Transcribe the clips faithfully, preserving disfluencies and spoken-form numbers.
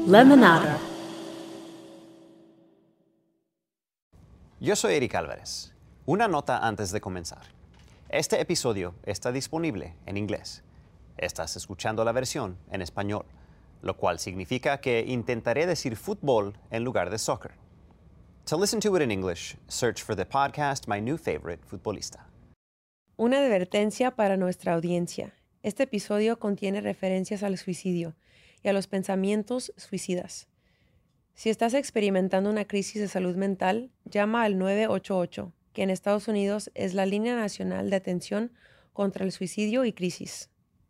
Lemonada. Yo soy Eric Álvarez. Una nota antes de comenzar. Este episodio está disponible en inglés. Estás escuchando la versión en español, lo cual significa que intentaré decir fútbol en lugar de soccer. To listen to it in English, search for the podcast My New Favorite Futbolista. Una advertencia para nuestra audiencia. Este episodio contiene referencias al suicidio y a los pensamientos suicidas. Si estás experimentando una crisis de salud mental, llama al nueve ocho ocho, que en Estados Unidos es la línea nacional de atención contra el suicidio y crisis.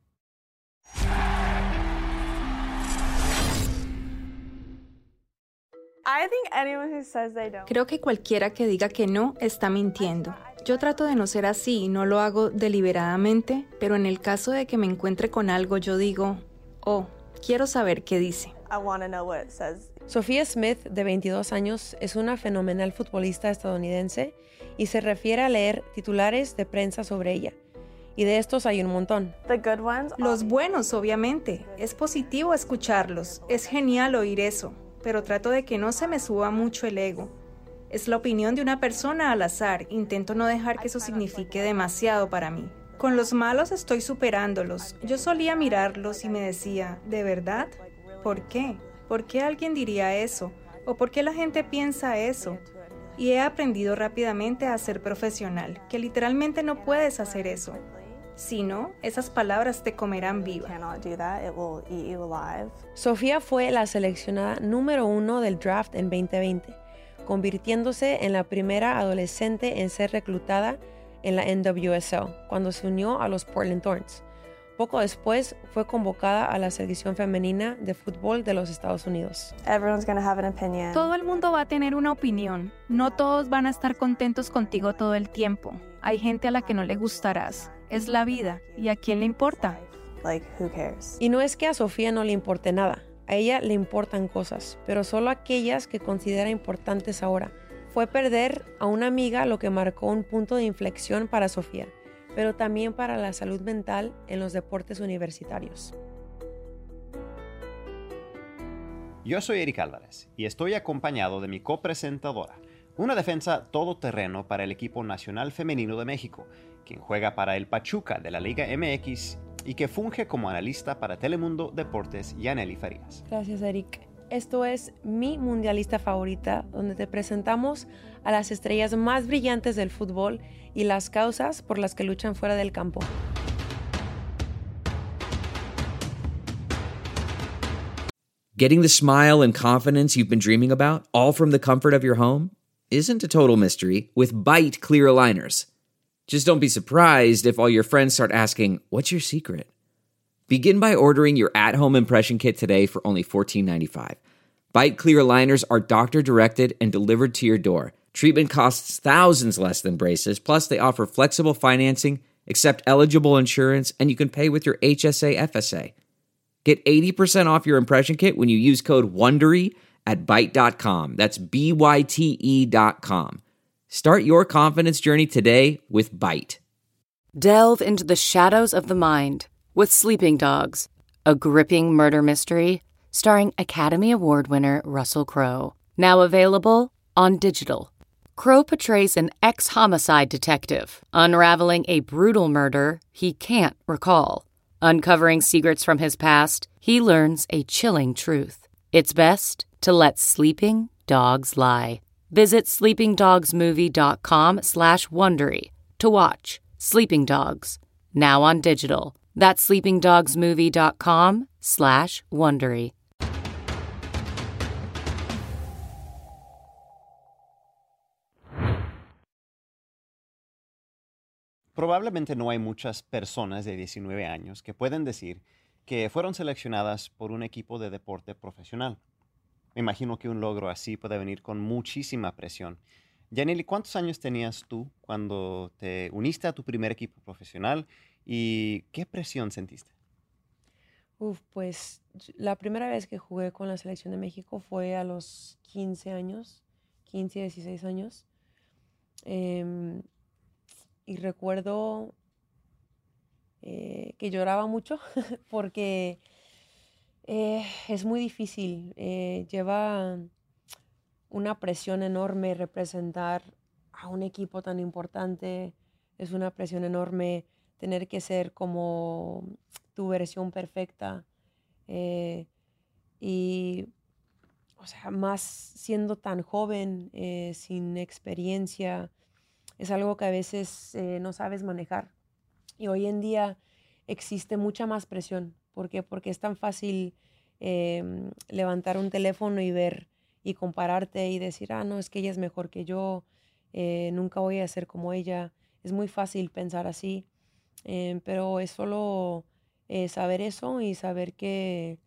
Creo que cualquiera que diga que no está mintiendo. Yo trato de no ser así y no lo hago deliberadamente, pero en el caso de que me encuentre con algo, yo digo, oh, quiero saber qué dice. Sophia Smith, de veintidós años, es una fenomenal futbolista estadounidense y se refiere a leer titulares de prensa sobre ella. Y de estos hay un montón. Los buenos, obviamente. Es positivo escucharlos. Es genial oír eso. Pero trato de que no se me suba mucho el ego. Es la opinión de una persona al azar. Intento no dejar que eso signifique demasiado para mí. Con los malos estoy superándolos. Yo solía mirarlos y me decía, ¿de verdad? ¿Por qué? ¿Por qué alguien diría eso? ¿O por qué la gente piensa eso? Y he aprendido rápidamente a ser profesional, que literalmente no puedes hacer eso. Si no, esas palabras te comerán viva. Sophia fue la seleccionada número uno del draft en veinte veinte, convirtiéndose en la primera adolescente en ser reclutada en la N W S L cuando se unió a los Portland Thorns. Poco después fue convocada a la selección femenina de fútbol de los Estados Unidos. Todo el mundo va a tener una opinión. No todos van a estar contentos contigo todo el tiempo. Hay gente a la que no le gustarás. Es la vida. ¿Y a quién le importa? Y no es que a Sofía no le importe nada. A ella le importan cosas, pero solo aquellas que considera importantes ahora. Fue perder a una amiga lo que marcó un punto de inflexión para Sofía, pero también para la salud mental en los deportes universitarios. Yo soy Eric Álvarez y estoy acompañado de mi copresentadora, una defensa todoterreno para el equipo nacional femenino de México, quien juega para el Pachuca de la Liga M X y que funge como analista para Telemundo Deportes, Yaneli Farías. Gracias, Eric. Esto es Mi Mundialista Favorita, donde te presentamos a las estrellas más brillantes del fútbol y las causas por las que luchan fuera del campo. Getting the smile and confidence you've been dreaming about, all from the comfort of your home, isn't a total mystery with Byte clear aligners. Just don't be surprised if all your friends start asking, "What's your secret?" Begin by ordering your at-home impression kit today for only fourteen ninety-five. Byte clear aligners are doctor-directed and delivered to your door. Treatment costs thousands less than braces, plus they offer flexible financing, accept eligible insurance, and you can pay with your H S A F S A. Get eighty percent off your impression kit when you use code WONDERY at byte dot com. That's B Y T E dot com. Start your confidence journey today with Byte. Delve into the shadows of the mind with Sleeping Dogs, a gripping murder mystery starring Academy Award winner Russell Crowe. Now available on digital. Crowe portrays an ex-homicide detective unraveling a brutal murder he can't recall. Uncovering secrets from his past, he learns a chilling truth. It's best to let sleeping dogs lie. Visit sleepingdogsmovie.com slash Wondery to watch Sleeping Dogs, now on digital. That's sleepingdogsmovie.com slash Wondery. Probablemente no hay muchas personas de diecinueve años que pueden decir que fueron seleccionadas por un equipo de deporte profesional. Me imagino que un logro así puede venir con muchísima presión. Yaneli, ¿cuántos años tenías tú cuando te uniste a tu primer equipo profesional y qué presión sentiste? Uf, pues la primera vez que jugué con la selección de México fue a los quince años, quince, dieciséis años. Eh, y recuerdo eh, que lloraba mucho porque Eh, es muy difícil. Eh, lleva una presión enorme representar a un equipo tan importante. Es una presión enorme tener que ser como tu versión perfecta. Eh, y, o sea, más siendo tan joven, eh, sin experiencia, es algo que a veces eh, no sabes manejar. Y hoy en día existe mucha más presión. ¿Por qué? Porque es tan fácil eh, levantar un teléfono y ver y compararte y decir, ah, no, es que ella es mejor que yo, eh, nunca voy a ser como ella. Es muy fácil pensar así, eh, pero es solo eh, saber eso y saber que,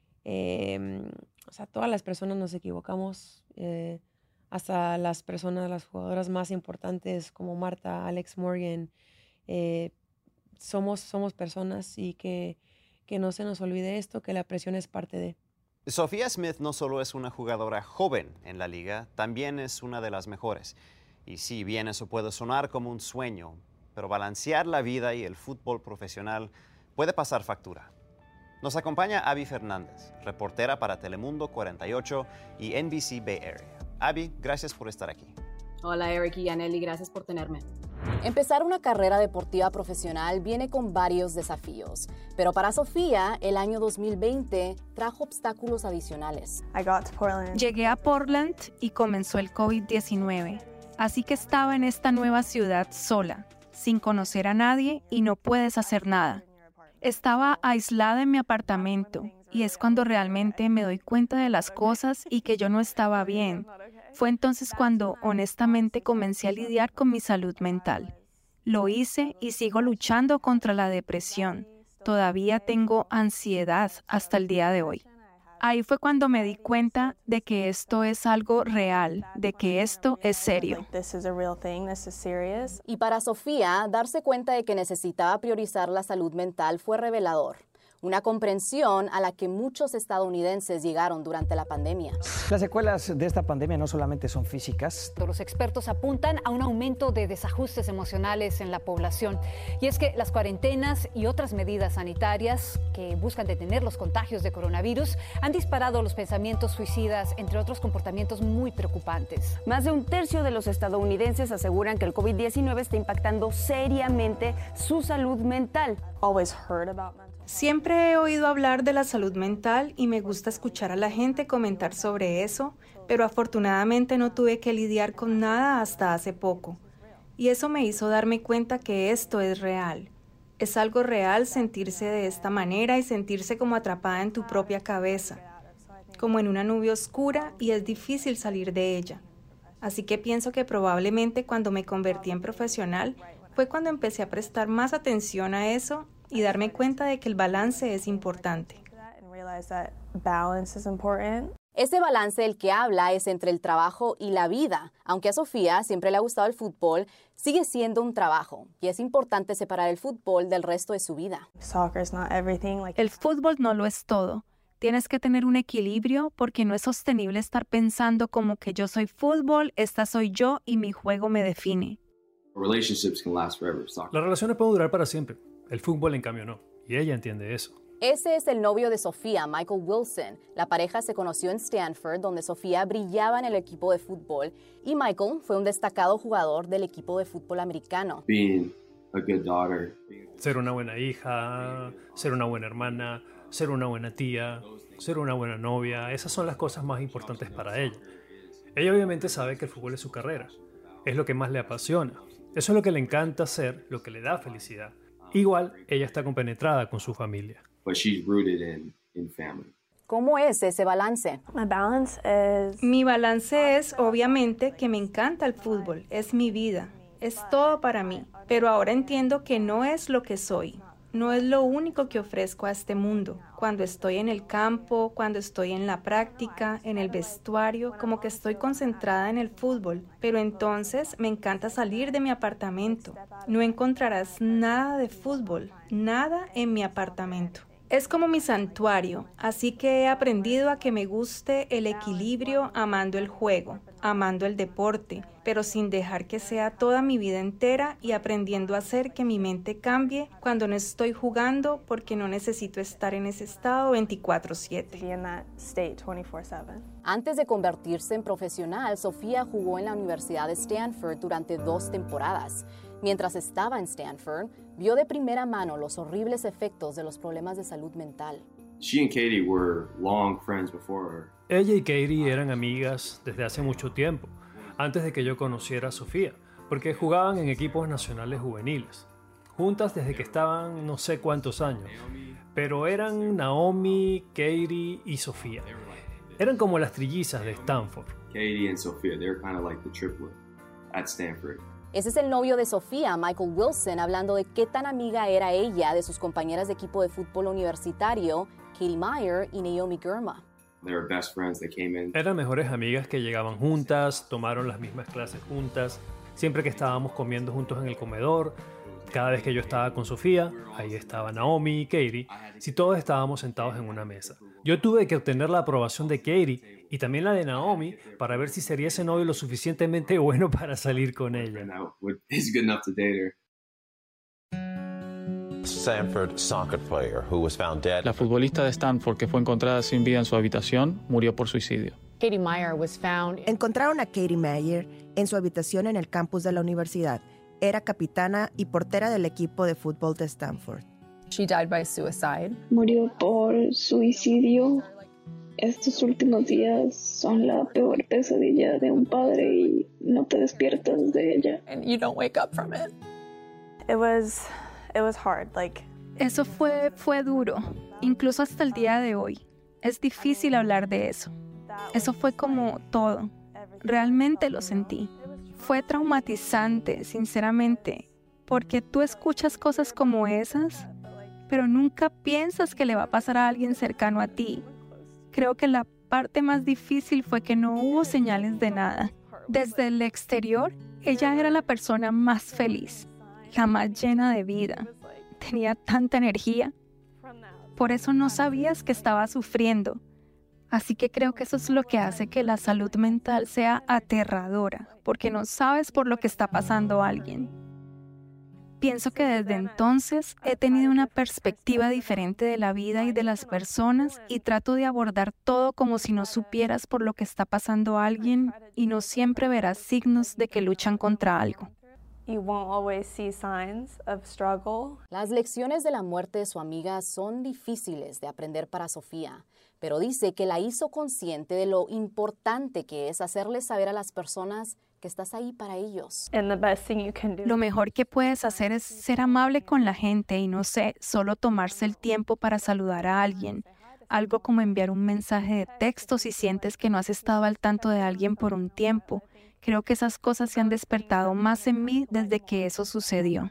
eh, o sea, todas las personas nos equivocamos, eh, hasta las personas, las jugadoras más importantes como Marta, Alex Morgan, eh, somos, somos personas y que, que no se nos olvide esto, que la presión es parte de. Sophia Smith no solo es una jugadora joven en la liga, también es una de las mejores. Y si bien eso puede sonar como un sueño, pero balancear la vida y el fútbol profesional puede pasar factura. Nos acompaña Abby Fernández, reportera para Telemundo cuarenta y ocho y N B C Bay Area. Abby, gracias por estar aquí. Hola Eric y Aneli, gracias por tenerme. Empezar una carrera deportiva profesional viene con varios desafíos, pero para Sofía, el año dos mil veinte trajo obstáculos adicionales. Llegué a Portland y comenzó el COVID diecinueve, así que estaba en esta nueva ciudad sola, sin conocer a nadie y no puedes hacer nada. Estaba aislada en mi apartamento y es cuando realmente me doy cuenta de las cosas y que yo no estaba bien. Fue entonces cuando honestamente comencé a lidiar con mi salud mental. Lo hice y sigo luchando contra la depresión. Todavía tengo ansiedad hasta el día de hoy. Ahí fue cuando me di cuenta de que esto es algo real, de que esto es serio. Y para Sofía, darse cuenta de que necesitaba priorizar la salud mental fue revelador. Una comprensión a la que muchos estadounidenses llegaron durante la pandemia. Las secuelas de esta pandemia no solamente son físicas. Los expertos apuntan a un aumento de desajustes emocionales en la población. Y es que las cuarentenas y otras medidas sanitarias que buscan detener los contagios de coronavirus han disparado los pensamientos suicidas, entre otros comportamientos muy preocupantes. Más de un tercio de los estadounidenses aseguran que el COVID diecinueve está impactando seriamente su salud mental. Siempre he oído hablar de la salud mental y me gusta escuchar a la gente comentar sobre eso, pero afortunadamente no tuve que lidiar con nada hasta hace poco. Y eso me hizo darme cuenta que esto es real. Es algo real sentirse de esta manera y sentirse como atrapada en tu propia cabeza, como en una nube oscura y es difícil salir de ella. Así que pienso que probablemente cuando me convertí en profesional fue cuando empecé a prestar más atención a eso y darme cuenta de que el balance es importante. Ese balance del que habla es entre el trabajo y la vida. Aunque a Sofía siempre le ha gustado el fútbol, sigue siendo un trabajo y es importante separar el fútbol del resto de su vida. El fútbol no lo es todo. Tienes que tener un equilibrio porque no es sostenible estar pensando como que yo soy fútbol, esta soy yo y mi juego me define. Las relaciones pueden durar para siempre. El fútbol, en cambio, no. Y ella entiende eso. Ese es el novio de Sofía, Michael Wilson. La pareja se conoció en Stanford, donde Sofía brillaba en el equipo de fútbol, y Michael fue un destacado jugador del equipo de fútbol americano. Ser una buena hija, ser una buena hermana, ser una buena tía, ser una buena novia, esas son las cosas más importantes para ella. Ella obviamente sabe que el fútbol es su carrera, es lo que más le apasiona, eso es lo que le encanta hacer, lo que le da felicidad. Igual, ella está compenetrada con su familia. ¿Cómo es ese balance? Mi balance es, obviamente, que me encanta el fútbol, es mi vida, es todo para mí. Pero ahora entiendo que no es lo que soy, no es lo único que ofrezco a este mundo. Cuando estoy en el campo, cuando estoy en la práctica, en el vestuario, como que estoy concentrada en el fútbol. Pero entonces me encanta salir de mi apartamento. No encontrarás nada de fútbol, nada en mi apartamento. Es como mi santuario, así que he aprendido a que me guste el equilibrio amando el juego, amando el deporte, pero sin dejar que sea toda mi vida entera y aprendiendo a hacer que mi mente cambie cuando no estoy jugando porque no necesito estar en ese estado veinticuatro siete. Antes de convertirse en profesional, Sofía jugó en la Universidad de Stanford durante dos temporadas. Mientras estaba en Stanford, vio de primera mano los horribles efectos de los problemas de salud mental. She and Katie were long friends before her. Ella y Katie eran amigas desde hace mucho tiempo, antes de que yo conociera a Sofía, porque jugaban en equipos nacionales juveniles, juntas desde que estaban no sé cuántos años, pero eran Naomi, Katie y Sofía. Eran como las trillizas de Stanford. Katie and Sophia, they're kind of like the triplet at Stanford. Ese es el novio de Sofía, Michael Wilson, hablando de qué tan amiga era ella de sus compañeras de equipo de fútbol universitario, Katie Meyer y Naomi Girma. They were best friends that came in. Eran mejores amigas que llegaban juntas, tomaron las mismas clases juntas, siempre que estábamos comiendo juntos en el comedor. Cada vez que yo estaba con Sofía, ahí estaba Naomi y Katie, si todos estábamos sentados en una mesa. Yo tuve que obtener la aprobación de Katie y también la de Naomi para ver si sería ese novio lo suficientemente bueno para salir con ella. He's good enough to date her. Stanford soccer player who was found dead. La futbolista de Stanford que fue encontrada sin vida en su habitación murió por suicidio. Katie Meyer was found. Encontraron a Katie Meyer en su habitación en el campus de la universidad. Era capitana y portera del equipo de fútbol de Stanford. She died by suicide. Murió por suicidio. Estos últimos días son la peor pesadilla de un padre y no te despiertas de ella. And you don't wake up from it. It was it was hard, like Eso fue fue duro, incluso hasta el día de hoy. Es difícil hablar de eso. Eso fue como todo. Realmente lo sentí. Fue traumatizante, sinceramente, porque tú escuchas cosas como esas, pero nunca piensas que le va a pasar a alguien cercano a ti. Creo que la parte más difícil fue que no hubo señales de nada. Desde el exterior, ella era la persona más feliz, la más llena de vida. Tenía tanta energía. Por eso no sabías que estaba sufriendo. Así que creo que eso es lo que hace que la salud mental sea aterradora, porque no sabes por lo que está pasando alguien. Pienso que desde entonces he tenido una perspectiva diferente de la vida y de las personas y trato de abordar todo como si no supieras por lo que está pasando alguien y no siempre verás signos de que luchan contra algo. You won't always see signs of struggle. Las lecciones de la muerte de su amiga son difíciles de aprender para Sofía, pero dice que la hizo consciente de lo importante que es hacerles saber a las personas que estás ahí para ellos. And the best thing you can do. Lo mejor que puedes hacer es ser amable con la gente y no sé, solo tomarse el tiempo para saludar a alguien. Algo como enviar un mensaje de texto si sientes que no has estado al tanto de alguien por un tiempo. Creo que esas cosas se han despertado más en mí desde que eso sucedió.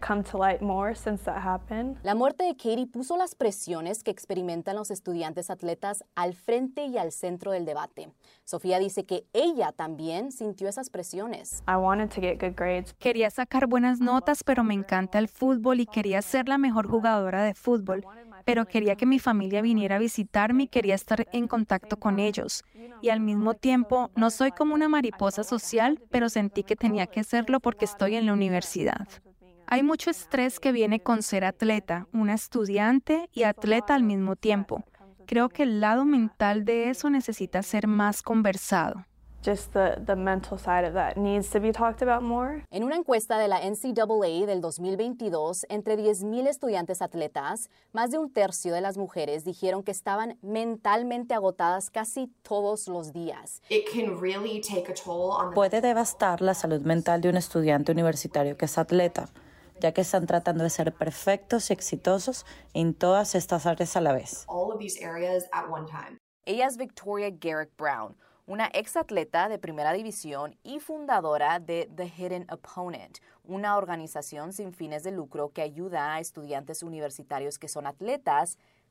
La muerte de Katie puso las presiones que experimentan los estudiantes atletas al frente y al centro del debate. Sofía dice que ella también sintió esas presiones. Quería sacar buenas notas, pero me encanta el fútbol y quería ser la mejor jugadora de fútbol. Pero quería que mi familia viniera a visitarme y quería estar en contacto con ellos. Y al mismo tiempo, no soy como una mariposa social, pero sentí que tenía que serlo porque estoy en la universidad. Hay mucho estrés que viene con ser atleta, una estudiante y atleta al mismo tiempo. Creo que el lado mental de eso necesita ser más conversado. Just the, the mental side of that needs to be talked about more. En una encuesta de la N C double A del dos mil veintidós, entre diez mil estudiantes atletas, más de un tercio de las mujeres dijeron que estaban mentalmente agotadas casi todos los días. It can really take a toll on the... Puede devastar la salud mental de un estudiante universitario que es atleta, ya que están tratando de ser perfectos y exitosos en todas estas áreas a la vez. All of these areas at one time. Ella es Victoria Garrick Brown, una exatleta de primera división y fundadora de The Hidden Opponent, una organización sin fines de lucro que ayuda a estudiantes universitarios que son atletas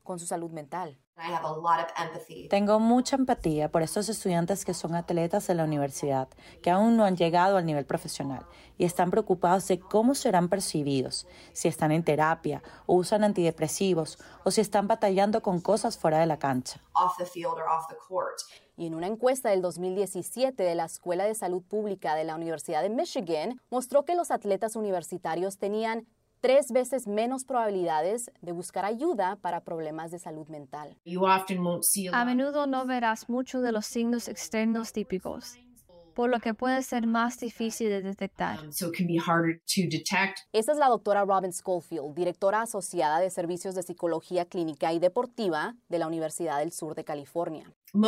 con su salud mental. Tengo mucha empatía por estos estudiantes que son atletas de la universidad, que aún no han llegado al nivel profesional y están preocupados de cómo serán percibidos, si están en terapia o usan antidepresivos o si están batallando con cosas fuera de la cancha. Y en una encuesta del dos mil diecisiete de la Escuela de Salud Pública de la Universidad de Michigan, mostró que los atletas universitarios tenían tres veces menos probabilidades de buscar ayuda para problemas de salud mental. A menudo no verás mucho de los signos externos típicos, por lo que puede ser más difícil de detectar. Esta es la doctora Robin Schofield, directora asociada de Servicios de Psicología Clínica y Deportiva de la Universidad del Sur de California.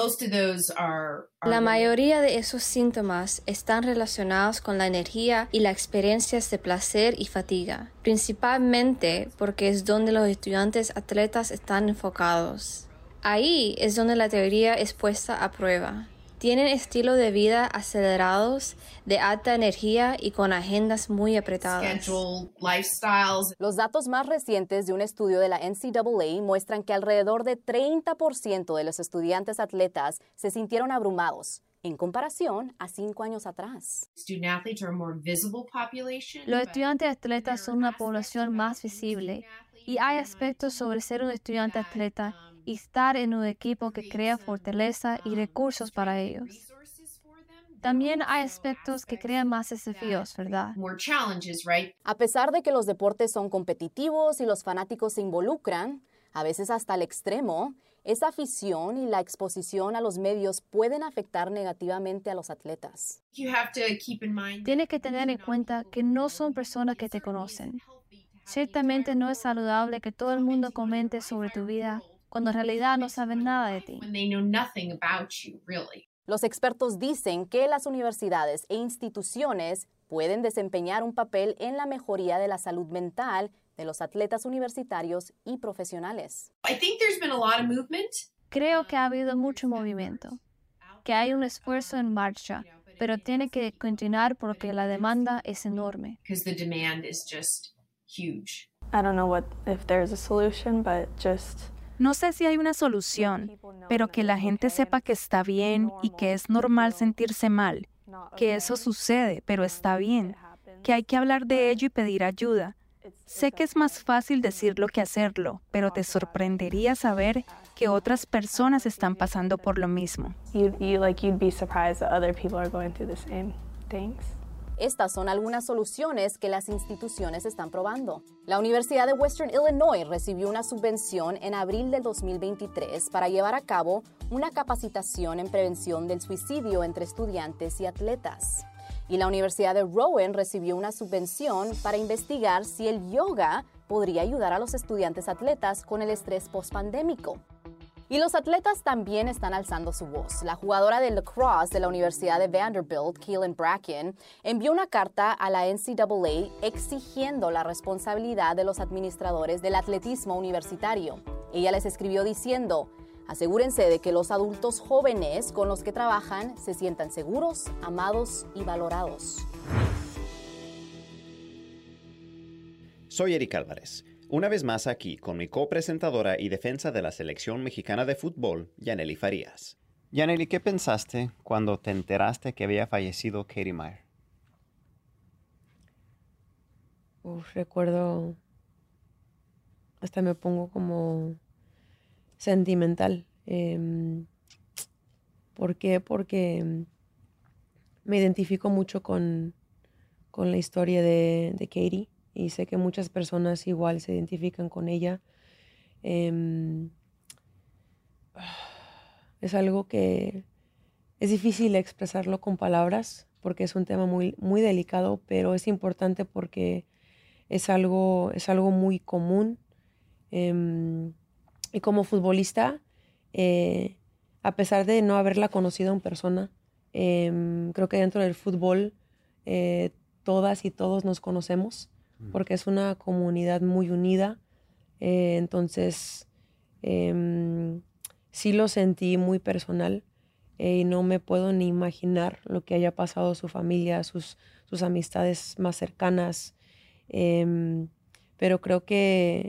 La mayoría de esos síntomas están relacionados con la energía y las experiencias de placer y fatiga, principalmente porque es donde los estudiantes atletas están enfocados. Ahí es donde la teoría es puesta a prueba. Tienen estilos de vida acelerados, de alta energía y con agendas muy apretadas. Los datos más recientes de un estudio de la N C double A muestran que alrededor de treinta por ciento de los estudiantes atletas se sintieron abrumados, en comparación a cinco años atrás. Los estudiantes atletas son una población más visible y hay aspectos sobre ser un estudiante atleta y estar en un equipo que crea fortaleza y recursos para ellos. También hay aspectos que crean más desafíos, ¿verdad? A pesar de que los deportes son competitivos y los fanáticos se involucran, a veces hasta el extremo, esa afición y la exposición a los medios pueden afectar negativamente a los atletas. Tienes que tener en cuenta que no son personas que te conocen. Ciertamente no es saludable que todo el mundo comente sobre tu vida cuando en realidad no saben nada de ti. Los expertos dicen que las universidades e instituciones pueden desempeñar un papel en la mejoría de la salud mental de los atletas universitarios y profesionales. Creo que ha habido mucho movimiento, que hay un esfuerzo en marcha, pero tiene que continuar porque la demanda es enorme. I don't know what if there's a solution, but just No sé si hay una solución, pero que la gente sepa que está bien y que es normal sentirse mal, que eso sucede, pero está bien, que hay que hablar de ello y pedir ayuda. Sé que es más fácil decirlo que hacerlo, pero te sorprendería saber que otras personas están pasando por lo mismo. you, you like you'd be surprised that other people are going through the same things. Estas son algunas soluciones que las instituciones están probando. La Universidad de Western Illinois recibió una subvención en abril del dos mil veintitrés para llevar a cabo una capacitación en prevención del suicidio entre estudiantes y atletas. Y la Universidad de Rowan recibió una subvención para investigar si el yoga podría ayudar a los estudiantes atletas con el estrés postpandémico. Y los atletas también están alzando su voz. La jugadora de lacrosse de la Universidad de Vanderbilt, Keelan Bracken, envió una carta a la N C double A exigiendo la responsabilidad de los administradores del atletismo universitario. Ella les escribió diciendo: asegúrense de que los adultos jóvenes con los que trabajan se sientan seguros, amados y valorados. Soy Eric Álvarez. Una vez más aquí con mi copresentadora y defensa de la selección mexicana de fútbol, Yaneli Farías. Yaneli, ¿qué pensaste cuando te enteraste que había fallecido Katie Meier? Uf, recuerdo, hasta me pongo como sentimental. Eh, ¿Por qué? Porque me identifico mucho con, con la historia de, de Katie. Y sé que muchas personas igual se identifican con ella. Eh, es algo que es difícil expresarlo con palabras porque es un tema muy, muy delicado, pero es importante porque es algo, es algo muy común. Eh, y como futbolista, eh, a pesar de no haberla conocido en persona, eh, creo que dentro del fútbol eh, todas y todos nos conocemos, porque es una comunidad muy unida. Eh, entonces, eh, sí lo sentí muy personal eh, y no me puedo ni imaginar lo que haya pasado a su familia, sus, sus amistades más cercanas. Eh, pero creo que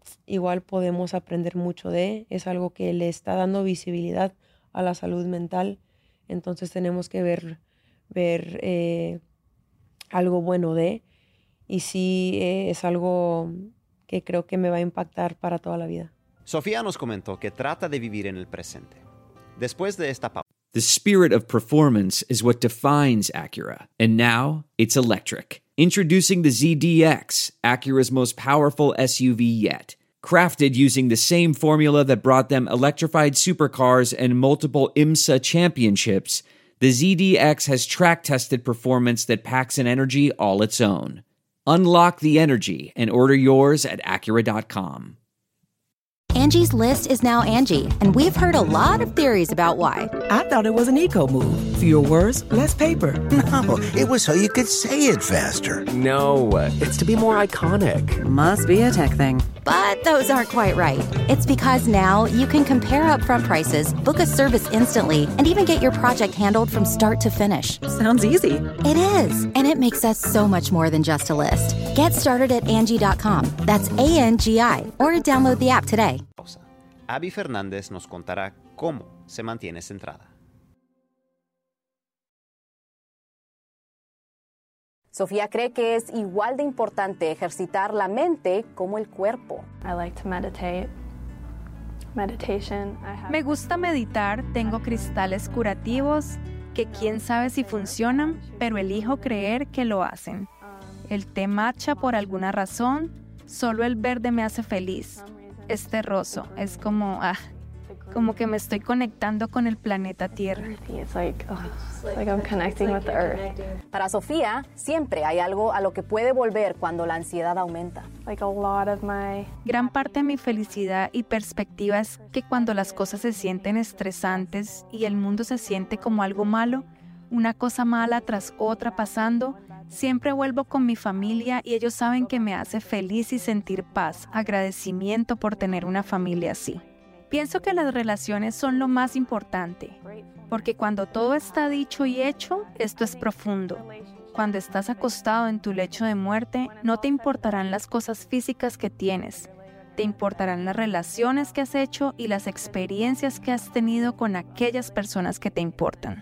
igual podemos aprender mucho de. Es algo que le está dando visibilidad a la salud mental. Entonces tenemos que ver, ver eh, algo bueno de. Y sí eh, es algo que creo que me va a impactar para toda la vida. Sofía nos comentó que trata de vivir en el presente. Después de esta pausa. The spirit of performance is what defines Acura, and now it's electric. Introducing the Z D X, Acura's most powerful S U V yet. Crafted using the same formula that brought them electrified supercars and multiple IMSA championships, the Z D X has track-tested performance that packs an energy all its own. Unlock the energy and order yours at Acura dot com. Angie's List is now Angie, and we've heard a lot of theories about why. I thought it was an eco-move. Fewer words, less paper. No, it was so you could say it faster. No, it's to be more iconic. Must be a tech thing. But those aren't quite right. It's because now you can compare upfront prices, book a service instantly, and even get your project handled from start to finish. Sounds easy. It is, and it makes us so much more than just a list. Get started at Angie dot com. That's A N G I, or download the app today. Abby Fernández nos contará cómo se mantiene centrada. Sofía cree que es igual de importante ejercitar la mente como el cuerpo. I like to meditate. Meditation. I have... Me gusta meditar, tengo cristales curativos que quién sabe si funcionan, pero elijo creer que lo hacen. El té matcha por alguna razón, solo el verde me hace feliz. Es terroso, es como, ah, como que me estoy conectando con el planeta Tierra. It's like, oh, like I'm connecting with the earth. Para Sofía, siempre hay algo a lo que puede volver cuando la ansiedad aumenta. Like a lot of my... Gran parte de mi felicidad y perspectiva es que cuando las cosas se sienten estresantes y el mundo se siente como algo malo, una cosa mala tras otra pasando, siempre vuelvo con mi familia y ellos saben que me hace feliz y sentir paz, agradecimiento por tener una familia así. Pienso que las relaciones son lo más importante, porque cuando todo está dicho y hecho, esto es profundo. Cuando estás acostado en tu lecho de muerte, no te importarán las cosas físicas que tienes, te importarán las relaciones que has hecho y las experiencias que has tenido con aquellas personas que te importan.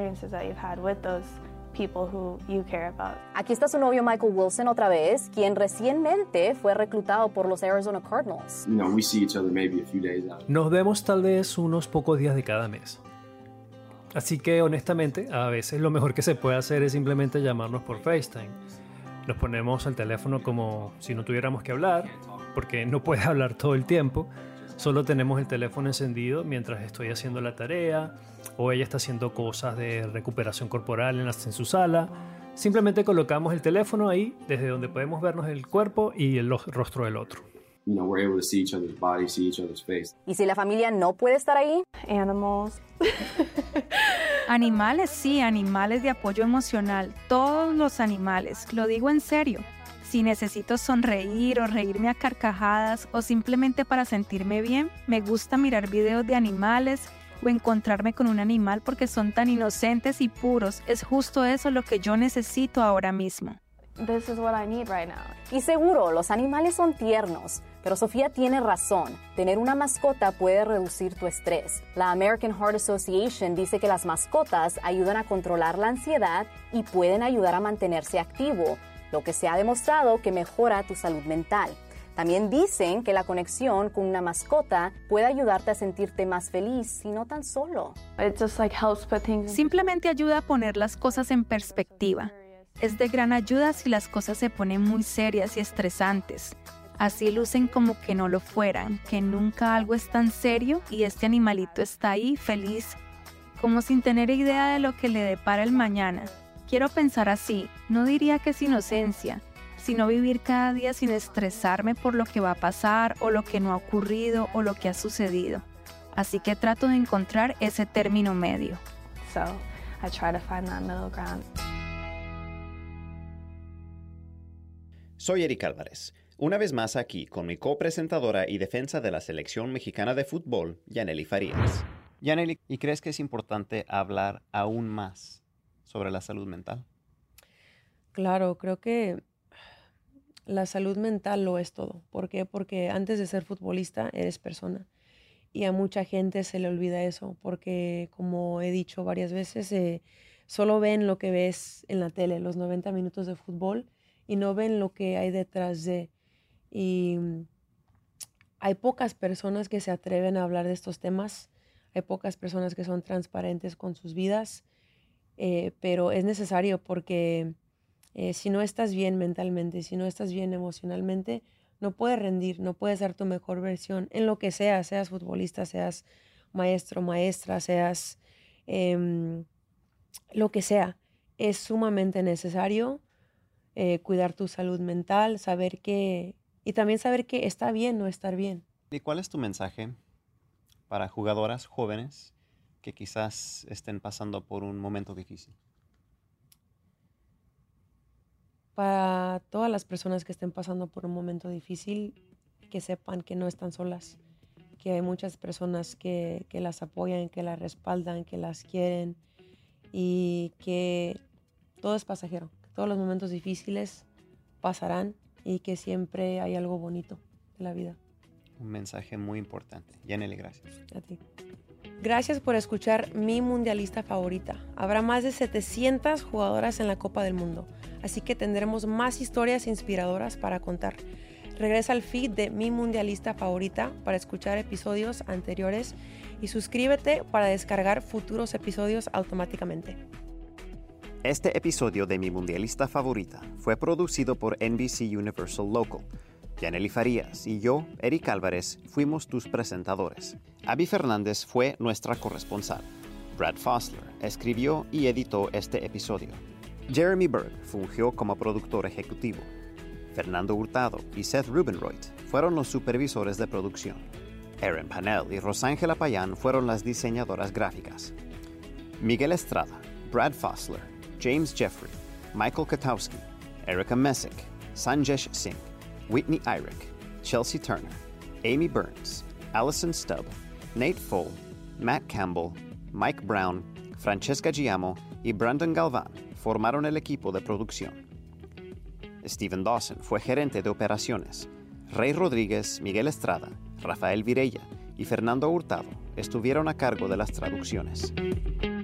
Aquí está su novio Michael Wilson otra vez, quien recientemente fue reclutado por los Arizona Cardinals. You know, we see each other maybe a few days out. Nos vemos tal vez unos pocos días de cada mes. Así que honestamente, a veces lo mejor que se puede hacer es simplemente llamarnos por FaceTime. Nos ponemos al teléfono como si no tuviéramos que hablar, porque no puedes hablar todo el tiempo. Solo tenemos el teléfono encendido mientras estoy haciendo la tarea o ella está haciendo cosas de recuperación corporal en, la, en su sala. Simplemente colocamos el teléfono ahí desde donde podemos vernos el cuerpo y el rostro del otro. You know, we're able to see each other's body, see each other's face. ¿Y si la familia no puede estar ahí? Animals. Animales, sí, animales de apoyo emocional. Todos los animales, lo digo en serio. Si necesito sonreír o reírme a carcajadas o simplemente para sentirme bien, me gusta mirar videos de animales o encontrarme con un animal porque son tan inocentes y puros. Es justo eso lo que yo necesito ahora mismo. This is what I need right now. Y seguro, los animales son tiernos, pero Sofía tiene razón. Tener una mascota puede reducir tu estrés. La American Heart Association dice que las mascotas ayudan a controlar la ansiedad y pueden ayudar a mantenerse activo, lo que se ha demostrado que mejora tu salud mental. También dicen que la conexión con una mascota puede ayudarte a sentirte más feliz y no tan solo. It just like helps put things... Simplemente ayuda a poner las cosas en perspectiva. Es de gran ayuda si las cosas se ponen muy serias y estresantes. Así lucen como que no lo fueran, que nunca algo es tan serio y este animalito está ahí feliz, como sin tener idea de lo que le depara el mañana. Quiero pensar así, no diría que es inocencia, sino vivir cada día sin estresarme por lo que va a pasar o lo que no ha ocurrido o lo que ha sucedido. Así que trato de encontrar ese término medio. So, I try to find that middle ground. Soy Eric Álvarez, una vez más aquí con mi copresentadora y defensa de la selección mexicana de fútbol, Yaneli Farías. Yaneli, ¿y crees que es importante hablar aún más sobre la salud mental? Claro, creo que la salud mental lo es todo. ¿Por qué? Porque antes de ser futbolista eres persona. Y a mucha gente se le olvida eso, porque como he dicho varias veces, eh, solo ven lo que ves en la tele, los noventa minutos de fútbol, y no ven lo que hay detrás de. Y hay pocas personas que se atreven a hablar de estos temas, hay pocas personas que son transparentes con sus vidas, eh, pero es necesario porque eh, si no estás bien mentalmente, si no estás bien emocionalmente, no puedes rendir, no puedes dar tu mejor versión en lo que sea, seas futbolista, seas maestro, maestra, seas eh, lo que sea. Es sumamente necesario eh, cuidar tu salud mental, saber que, y también saber que está bien no estar bien. ¿Y cuál es tu mensaje para jugadoras jóvenes que quizás estén pasando por un momento difícil? Para todas las personas que estén pasando por un momento difícil, que sepan que no están solas, que hay muchas personas que, que las apoyan, que las respaldan, que las quieren y que todo es pasajero, que todos los momentos difíciles pasarán y que siempre hay algo bonito en la vida. Un mensaje muy importante. Yaneli, gracias. A ti. Gracias por escuchar Mi Mundialista Favorita. Habrá más de setecientas jugadoras en la Copa del Mundo, así que tendremos más historias inspiradoras para contar. Regresa al feed de Mi Mundialista Favorita para escuchar episodios anteriores y suscríbete para descargar futuros episodios automáticamente. Este episodio de Mi Mundialista Favorita fue producido por N B C Universal Local. Yaneli Farías y yo, Eric Álvarez, fuimos tus presentadores. Abby Fernández fue nuestra corresponsal. Brad Fossler escribió y editó este episodio. Jeremy Berg fungió como productor ejecutivo. Fernando Hurtado y Seth Rubenroyd fueron los supervisores de producción. Erin Panel y Rosángela Payán fueron las diseñadoras gráficas. Miguel Estrada, Brad Fossler, James Jeffrey, Michael Katowski, Erica Messick, Sanjesh Singh, Whitney Irick, Chelsea Turner, Amy Burns, Allison Stubb, Nate Fole, Matt Campbell, Mike Brown, Francesca Giamo y Brandon Galván formaron el equipo de producción. Steven Dawson fue gerente de operaciones. Rey Rodríguez, Miguel Estrada, Rafael Virella y Fernando Hurtado estuvieron a cargo de las traducciones.